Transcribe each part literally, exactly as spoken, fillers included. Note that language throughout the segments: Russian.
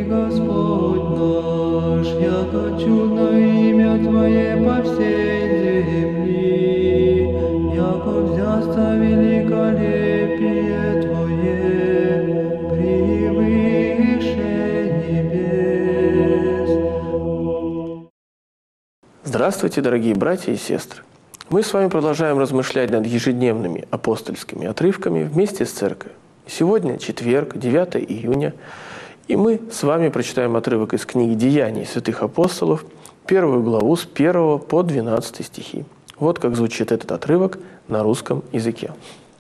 Господь наш, яко чудно имя Твое по всей земли, яко взяться великолепие Твое превыше небес. Здравствуйте, дорогие братья и сестры! Мы с вами продолжаем размышлять над ежедневными апостольскими отрывками вместе с Церковью. Сегодня четверг, девятое июня, и мы с вами прочитаем отрывок из книги «Деяний святых апостолов», первую главу с первого по двенадцатый стихи. Вот как звучит этот отрывок на русском языке.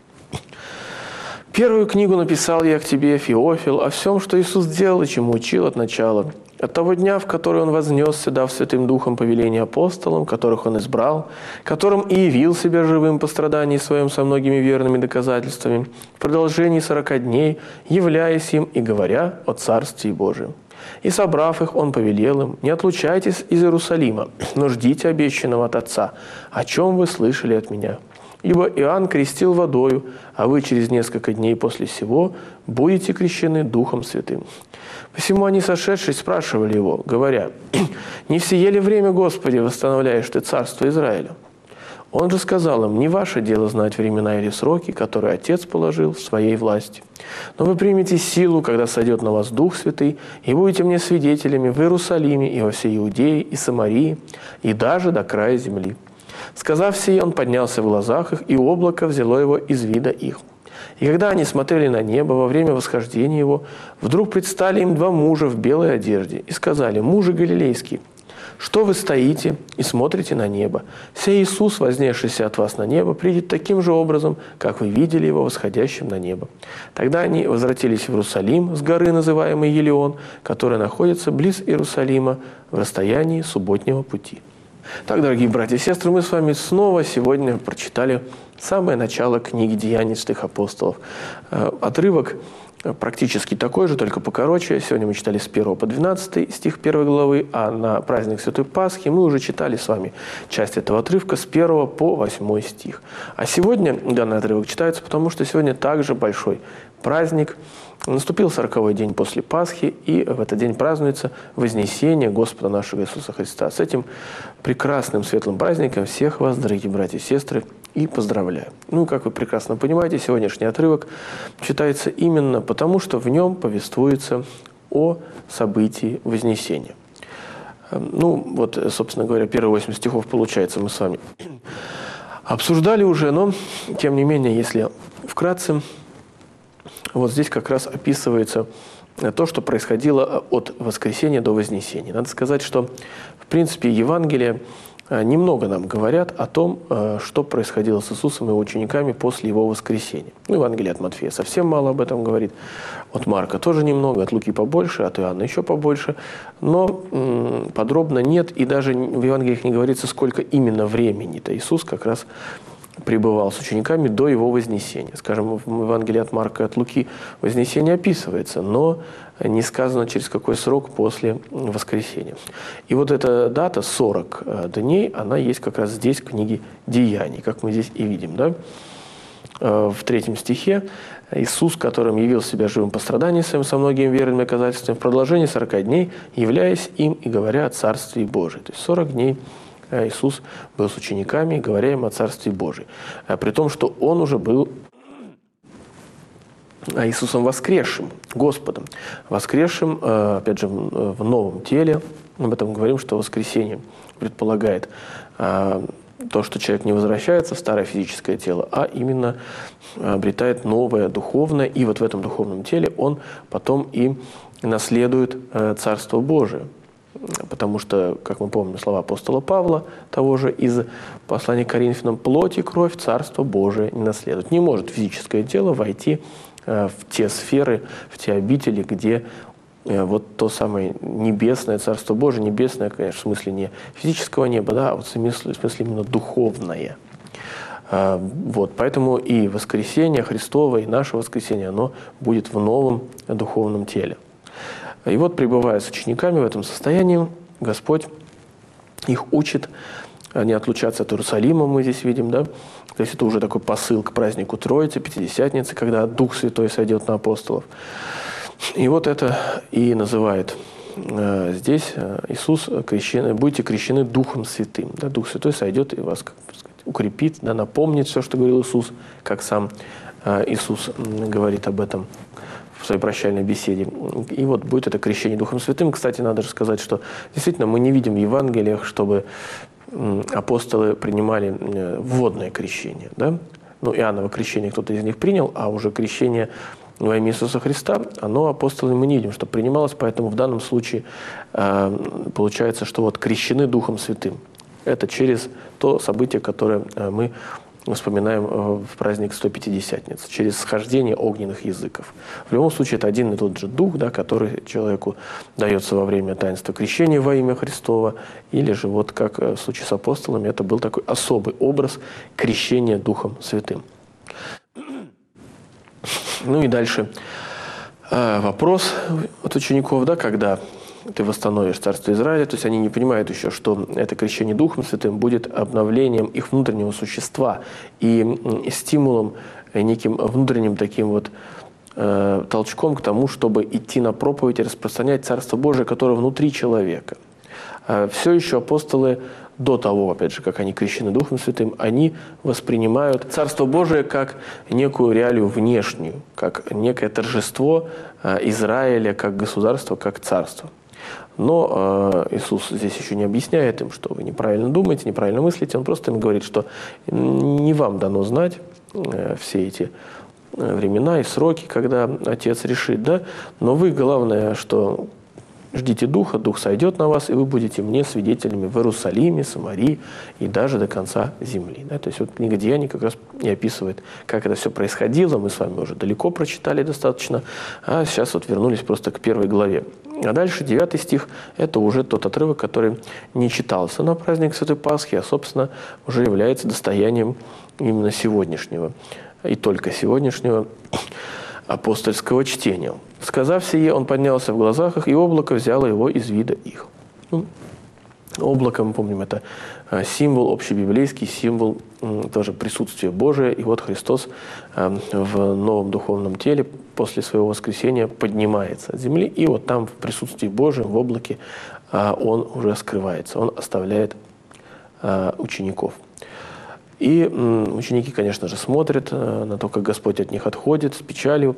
«Первую книгу написал я к тебе, Феофил, о всем, что Иисус делал и чему учил от начала, от того дня, в который Он вознесся, дав Святым Духом повеление апостолам, которых Он избрал, которым и явил себя живым по страдании Своем со многими верными доказательствами, в продолжении сорока дней, являясь им и говоря о Царстве Божьем. И, собрав их, Он повелел им: не отлучайтесь из Иерусалима, но ждите обещанного от Отца, о чем вы слышали от Меня. Ибо Иоанн крестил водою, а вы через несколько дней после сего будете крещены Духом Святым». Посему они, сошедшись, спрашивали его, говоря: «Не в сие ли время, Господи, восстановляешь Ты царство Израиля?» Он же сказал им: «Не ваше дело знать времена или сроки, которые Отец положил в Своей власти. Но вы примете силу, когда сойдет на вас Дух Святый, и будете мне свидетелями в Иерусалиме и во всей Иудее и Самарии, и даже до края земли». Сказав сие, он поднялся в глазах их, и облако взяло его из вида их. И когда они смотрели на небо во время восхождения его, вдруг предстали им два мужа в белой одежде и сказали: «Мужи галилейские, что вы стоите и смотрите на небо? Сей Иисус, вознесшийся от вас на небо, придет таким же образом, как вы видели его восходящим на небо». Тогда они возвратились в Иерусалим с горы, называемой Елеон, которая находится близ Иерусалима в расстоянии субботнего пути. Так, дорогие братья и сестры, мы с вами снова сегодня прочитали самое начало книги «Деяний святых апостолов». Отрывок практически такой же, только покороче. Сегодня мы читали с первого по двенадцатый стих первой главы, а на праздник Святой Пасхи мы уже читали с вами часть этого отрывка с первого по восьмой стих. А сегодня данный отрывок читается, потому что сегодня также большой праздник. Наступил сороковой день после Пасхи, и в этот день празднуется Вознесение Господа нашего Иисуса Христа. С этим прекрасным светлым праздником всех вас, дорогие братья и сестры, и поздравляю. Ну, как вы прекрасно понимаете, сегодняшний отрывок читается именно потому, что в нем повествуется о событии Вознесения. Ну, вот, собственно говоря, первые восемь стихов, получается, мы с вами обсуждали уже, но, тем не менее, если вкратце, вот здесь как раз описывается то, что происходило от воскресения до вознесения. Надо сказать, что, в принципе, Евангелие немного нам говорят о том, что происходило с Иисусом и его учениками после его воскресения. Ну, Евангелие от Матфея совсем мало об этом говорит, от Марка тоже немного, от Луки побольше, от Иоанна еще побольше, но м, подробно нет, и даже в Евангелиях не говорится, сколько именно времени-то Иисус как раз пребывал с учениками до его вознесения. Скажем, в Евангелии от Марка и от Луки вознесение описывается, но не сказано, через какой срок после воскресения. И вот эта дата, сорок дней, она есть как раз здесь, в книге «Деяний», как мы здесь и видим. Да? В третьем стихе Иисус, которым явил себя живым по страдании своим со многими верными доказательствами, в продолжении сорока дней, являясь им и говоря о Царстве Божьем. То есть сорок дней Иисус был с учениками, говоря им о Царстве Божьем. При том, что Он уже был Иисусом воскресшим, Господом. Воскресшим, опять же, в новом теле. Об этом говорим, что воскресение предполагает то, что человек не возвращается в старое физическое тело, а именно обретает новое духовное. И вот в этом духовном теле он потом и наследует Царство Божие. Потому что, как мы помним, слова апостола Павла, того же из послания к Коринфянам: «Плоть и кровь Царство Божие не наследуют». Не может физическое тело войти в те сферы, в те обители, где вот то самое небесное Царство Божие, небесное, конечно, в смысле не физического неба, да, а вот в смысле, в смысле именно духовное. Вот, поэтому и воскресение Христово, и наше воскресение, оно будет в новом духовном теле. И вот, пребывая с учениками в этом состоянии, Господь их учит не отлучаться от Иерусалима, мы здесь видим, да? То есть это уже такой посыл к празднику Троицы, Пятидесятницы, когда Дух Святой сойдет на апостолов. И вот это и называет э, здесь э, Иисус, крещены, будете крещены Духом Святым. Да, Дух Святой сойдет и вас, как сказать, укрепит, да, напомнит все, что говорил Иисус, как сам э, Иисус э, говорит об этом в своей прощальной беседе. И вот будет это крещение Духом Святым. Кстати, надо же сказать, что действительно мы не видим в Евангелиях, чтобы э, апостолы принимали э, водное крещение. Да? Ну, Иоанново крещение кто-то из них принял, а уже крещение во имя Иисуса Христа, оно апостолами мы не видим, что принималось, поэтому в данном случае э, получается, что вот крещены Духом Святым. Это через то событие, которое э, мы вспоминаем э, в праздник Сто-Пятидесятницы, через схождение огненных языков. В любом случае, это один и тот же Дух, да, который человеку дается во время таинства крещения во имя Христова, или же, вот как в случае с апостолами, это был такой особый образ крещения Духом Святым. Ну и дальше э, вопрос от учеников, да, когда ты восстановишь Царство Израиля, то есть они не понимают еще, что это крещение Духом Святым будет обновлением их внутреннего существа и, и стимулом, и неким внутренним таким вот э, толчком к тому, чтобы идти на проповедь и распространять Царство Божие, которое внутри человека. Э, все еще апостолы до того, опять же, как они крещены Духом Святым, они воспринимают Царство Божие как некую реалию внешнюю, как некое торжество Израиля, как государство, как царство. Но э, Иисус здесь еще не объясняет им, что вы неправильно думаете, неправильно мыслите. Он просто им говорит, что не вам дано знать э, все эти времена и сроки, когда Отец решит, да? Но вы, главное, что ждите Духа, Дух сойдет на вас, и вы будете мне свидетелями в Иерусалиме, Самарии и даже до конца земли. Да? То есть вот книга Деяний как раз и описывает, как это все происходило. Мы с вами уже далеко прочитали достаточно, а сейчас вот вернулись просто к первой главе. А дальше девятый стих – это уже тот отрывок, который не читался на праздник Святой Пасхи, а, собственно, уже является достоянием именно сегодняшнего и только сегодняшнего апостольского чтения. «Сказав сие, он поднялся в глазах их, и облако взяло его из вида их». Ну, облако, мы помним, это символ, общебиблейский символ тоже присутствия Божия. И вот Христос в новом духовном теле после своего воскресения поднимается от земли, и вот там в присутствии Божьем, в облаке, он уже скрывается, он оставляет учеников. И ученики, конечно же, смотрят на то, как Господь от них отходит с печалью.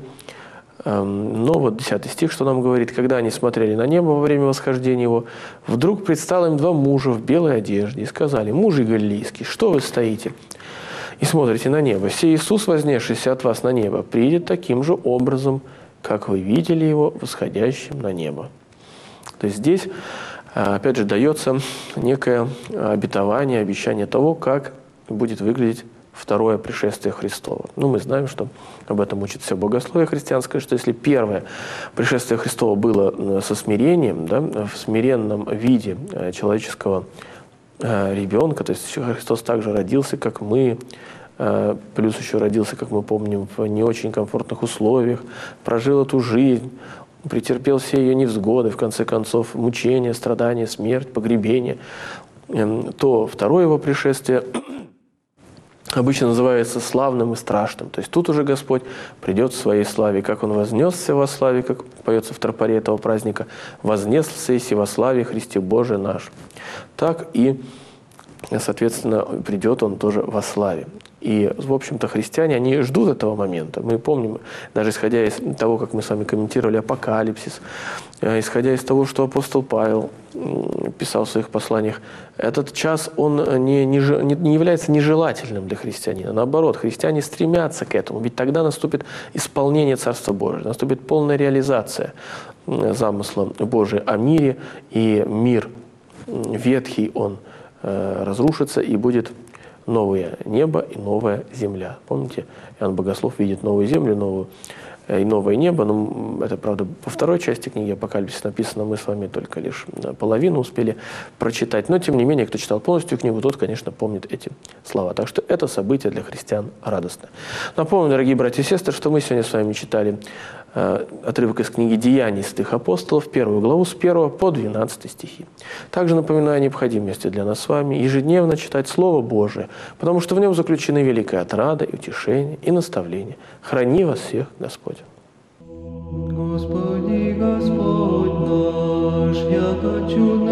Но вот десятый стих, что нам говорит: «Когда они смотрели на небо во время восхождения его, вдруг предстало им два мужа в белой одежде и сказали: мужи галилейские, что вы стоите и смотрите на небо? Сей Иисус, вознесшийся от вас на небо, приидет таким же образом, как вы видели его восходящим на небо». То есть здесь, опять же, дается некое обетование, обещание того, как будет выглядеть второе пришествие Христова. Ну, мы знаем, что об этом учит все богословие христианское, что если первое пришествие Христова было со смирением, да, в смиренном виде человеческого ребенка, то есть Христос также родился, как мы, плюс еще родился, как мы помним, в не очень комфортных условиях, прожил эту жизнь, претерпел все ее невзгоды, в конце концов, мучения, страдания, смерть, погребение, то второе его пришествие обычно называется славным и страшным. То есть тут уже Господь придет в своей славе, как Он вознесся во славе, как поется в тропаре этого праздника: «Вознесся и во славе Христе Божий наш». Так и, соответственно, придет Он тоже во славе. И, в общем-то, христиане, они ждут этого момента. Мы помним, даже исходя из того, как мы с вами комментировали Апокалипсис, исходя из того, что апостол Павел писал в своих посланиях, этот час, он не, не, не является нежелательным для христианина. Наоборот, христиане стремятся к этому, ведь тогда наступит исполнение Царства Божия, наступит полная реализация замысла Божия о мире, и мир ветхий, он разрушится, и будет новое небо и новая земля. Помните, Иоанн Богослов видит новую землю, новую, и новое небо. Но это, правда, по второй части книги Апокалипсис написано, мы с вами только лишь половину успели прочитать. Но, тем не менее, кто читал полностью книгу, тот, конечно, помнит эти слова. Так что это событие для христиан радостное. Напомню, дорогие братья и сестры, что мы сегодня с вами читали э, отрывок из книги «Деяний святых апостолов», первую главу с первого по двенадцатый стихи. Также напоминаю о необходимости для нас с вами ежедневно читать Слово Божие, потому что в нем заключены великая отрада и утешение, и наставление. Храни вас всех Господь. Господи. Господь наш, яко чудно